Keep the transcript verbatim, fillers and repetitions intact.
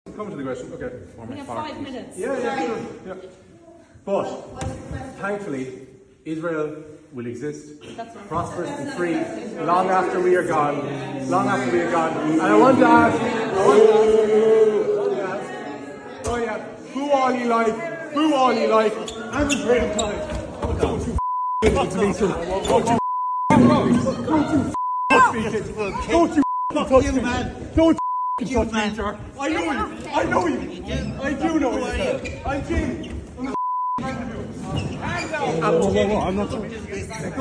Come to the question. Okay. We have five minutes. Yeah, yeah, yeah. But thankfully, Israel will exist, prosperous and free, long after we are gone. Long after we are gone. And I want to ask, I want to ask, I want to ask, oh yeah, who all you like, who all you like, and a great time. Oh, don't you f***ing it to me, sir. Don't you f***ing touch me, kid. Don't you f***ing touch me, man. Don't you f***ing touch me, sir. I know you. I know you. I do know you, sir. I'm Jim. I'm the f***ing friend of yours. Hands out. Whoa, whoa, whoa, I'm not.